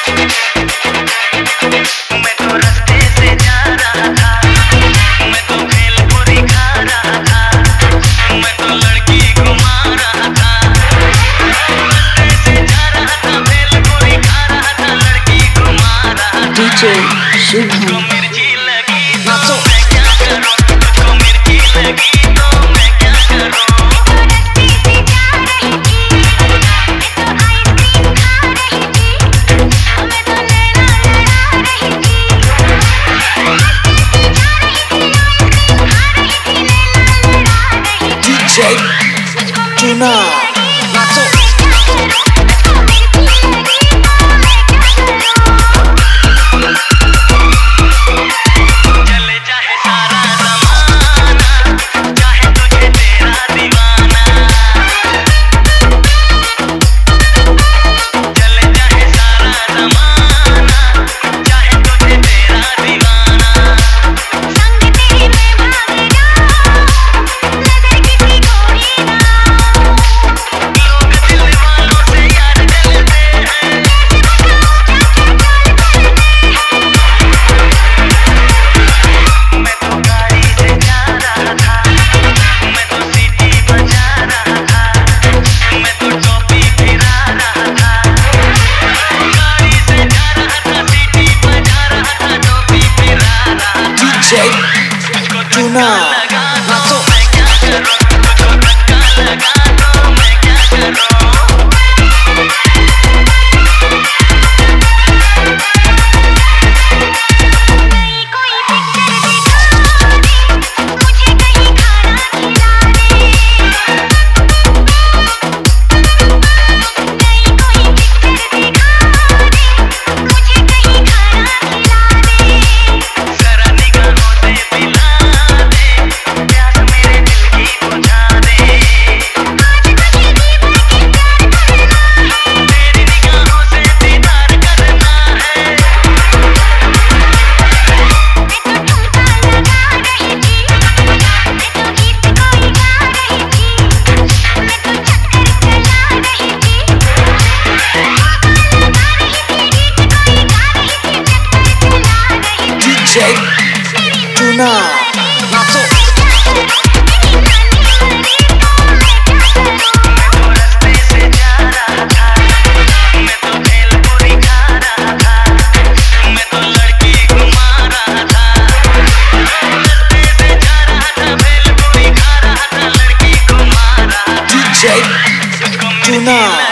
मैं तो रास्ते से जा रहा था, मैं तो भेलपुरी खा रहा था, मैं तो लड़की घुमा रहा था। रास्ते से जा रहा था, भेलपुरी खा रहा था, लड़की घुमा रहा था। DJ Shubham तुझको मिर्ची लगी तो मैं क्या करूं, तुझको मिर्ची लगी तो मैं क्या करूं। Tuna चले चाहे सारा ज़माना, चाहे तुझे तेरा दीवाना। चले चाहे सारा ज़माना, चाहे तुझे तेरा दीवाना। संग तेरे मैं भाग जाऊं, नज़र किसी को ही ना आऊं। लोग दिल वालों से यार जलते हैं। मैं तो गाड़ी से जा रहा था, मैं तो सीटी बजा रहा था, मैं तो टोपी फिरा रहा था। गाड़ी से जा रहा था, सीटी बजा रहा था, टोपी फिरा रहा था। DJ तुझको Tuna धक्का लगा तो मैं क्या करूं, तुझको धक्का लगा तो मैं क्या करूं। कोई पिक्चर दिखा दे, मुझे कहीं खाना खिला दे। कोई पिक्चर दिखा दे, मुझे कहीं खाना खिला दे। जरा निगाहों से पिला दे, प्यास मेरे दिल की बुझा दे। आज तुझे भी मुझे प्यार करना है, तेरी निगाहों से दीदार करना है। मैं तो ठुमका लगा रही थी, मैं तो गीत कोई गा रही थी, मैं तो चक्कर चला रही थी। ठुमका लगा रही थी, गीत कोई गा रही थी, चक्कर चला रही थी। DJ Tuna मैं तो रास्ते से जा रहा था, मैं तो भेलपुरी खा रहा था, मैं तो लड़की घुमा रहा था। रास्ते से जा रहा था, भेलपुरी खा रहा था, लड़की घुमा रहा था। DJ तुझको मिर्ची Tuna